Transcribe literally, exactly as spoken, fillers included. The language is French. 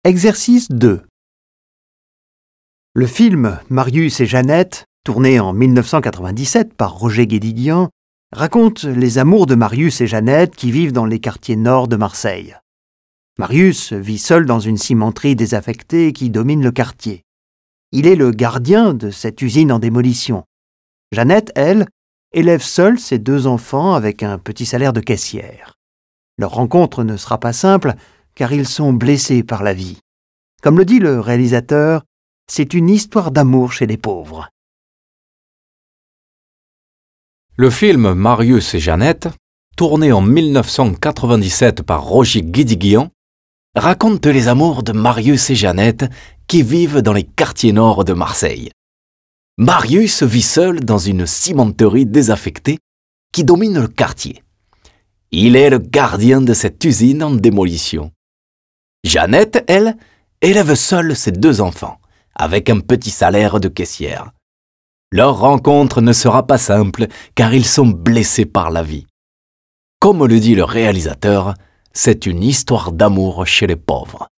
Exercice deux. Le film Marius et Jeannette, tourné en mille neuf cent quatre-vingt-dix-sept par Roger Guédiguian, raconte les amours de Marius et Jeannette qui vivent dans les quartiers nord de Marseille. Marius vit seul dans une cimenterie désaffectée qui domine le quartier. Il est le gardien de cette usine en démolition. Jeannette, elle, élève seule ses deux enfants avec un petit salaire de caissière. Leur rencontre ne sera pas simple car ils sont blessés par la vie. Comme le dit le réalisateur, c'est une histoire d'amour chez les pauvres. Le film Marius et Jeannette, tourné en mille neuf cent quatre-vingt-dix-sept par Roger Guédiguian, raconte les amours de Marius et Jeannette qui vivent dans les quartiers nord de Marseille. Marius vit seul dans une cimenterie désaffectée qui domine le quartier. Il est le gardien de cette usine en démolition. Jeannette, elle, élève seule ses deux enfants, avec un petit salaire de caissière. Leur rencontre ne sera pas simple car ils sont blessés par la vie. Comme le dit le réalisateur, c'est une histoire d'amour chez les pauvres.